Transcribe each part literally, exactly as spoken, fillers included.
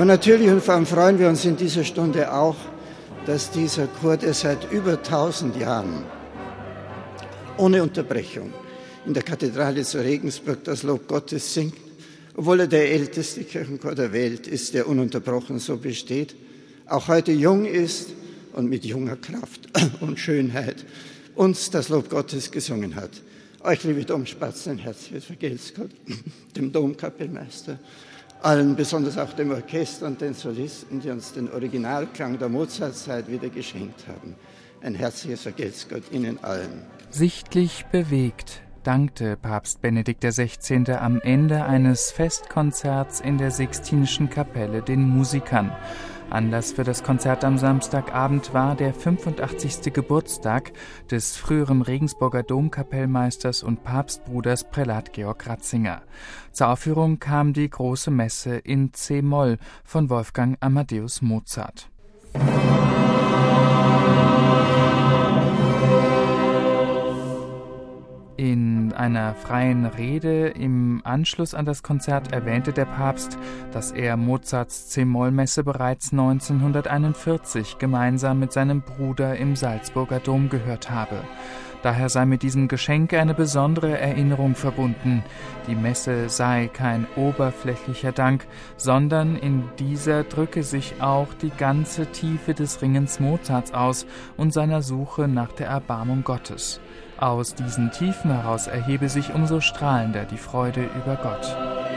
Aber natürlich und vor allem freuen wir uns in dieser Stunde auch, dass dieser Chor, der seit über tausend Jahren ohne Unterbrechung in der Kathedrale zu Regensburg das Lob Gottes singt, obwohl er der älteste Kirchenchor der Welt ist, der ununterbrochen so besteht, auch heute jung ist und mit junger Kraft und Schönheit uns das Lob Gottes gesungen hat. Euch, liebe Domspatzen, ein herzliches Vergelt's Gott, dem Domkapellmeister, allen, besonders auch dem Orchester und den Solisten, die uns den Originalklang der Mozartzeit wieder geschenkt haben. Ein herzliches Vergelt's Gott Ihnen allen. Sichtlich bewegt dankte Papst Benedikt der Sechzehnte am Ende eines Festkonzerts in der Sixtinischen Kapelle den Musikern. Anlass für das Konzert am Samstagabend war der fünfundachtzigste Geburtstag des früheren Regensburger Domkapellmeisters und Papstbruders Prälat Georg Ratzinger. Zur Aufführung kam die Große Messe in C-Moll von Wolfgang Amadeus Mozart. In einer freien Rede im Anschluss an das Konzert erwähnte der Papst, dass er Mozarts C-Moll-Messe bereits neunzehnhunderteinundvierzig gemeinsam mit seinem Bruder im Salzburger Dom gehört habe. Daher sei mit diesem Geschenk eine besondere Erinnerung verbunden. Die Messe sei kein oberflächlicher Dank, sondern in dieser drücke sich auch die ganze Tiefe des Ringens Mozarts aus und seiner Suche nach der Erbarmung Gottes. Aus diesen Tiefen heraus erhebe sich umso strahlender die Freude über Gott.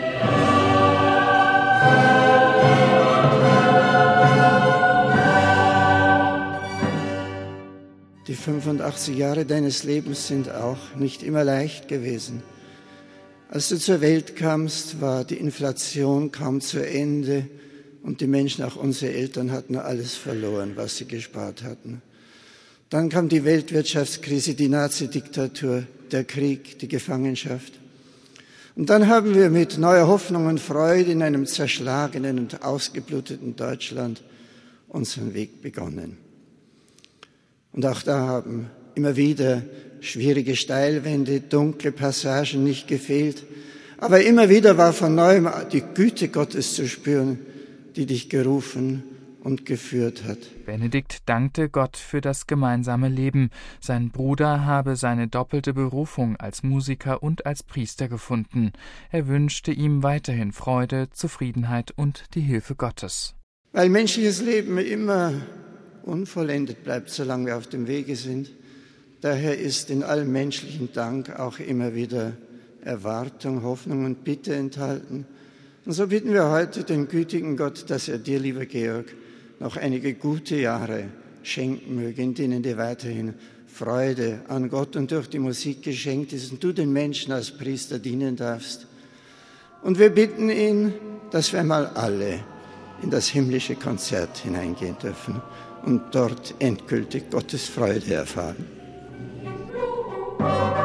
Die fünfundachtzig Jahre deines Lebens sind auch nicht immer leicht gewesen. Als du zur Welt kamst, war die Inflation kaum zu Ende und die Menschen, auch unsere Eltern, hatten alles verloren, was sie gespart hatten. Dann kam die Weltwirtschaftskrise, die Nazi-Diktatur, der Krieg, die Gefangenschaft. Und dann haben wir mit neuer Hoffnung und Freude in einem zerschlagenen und ausgebluteten Deutschland unseren Weg begonnen. Und auch da haben immer wieder schwierige Steilwände, dunkle Passagen nicht gefehlt. Aber immer wieder war von neuem die Güte Gottes zu spüren, die dich gerufen und geführt hat. Benedikt dankte Gott für das gemeinsame Leben. Sein Bruder habe seine doppelte Berufung als Musiker und als Priester gefunden. Er wünschte ihm weiterhin Freude, Zufriedenheit und die Hilfe Gottes. Weil menschliches Leben immer unvollendet bleibt, solange wir auf dem Wege sind. Daher ist in allem menschlichen Dank auch immer wieder Erwartung, Hoffnung und Bitte enthalten. Und so bitten wir heute den gütigen Gott, dass er dir, lieber Georg, noch einige gute Jahre schenken möge, in denen dir weiterhin Freude an Gott und durch die Musik geschenkt ist und du den Menschen als Priester dienen darfst. Und wir bitten ihn, dass wir einmal alle in das himmlische Konzert hineingehen dürfen und dort endgültig Gottes Freude erfahren.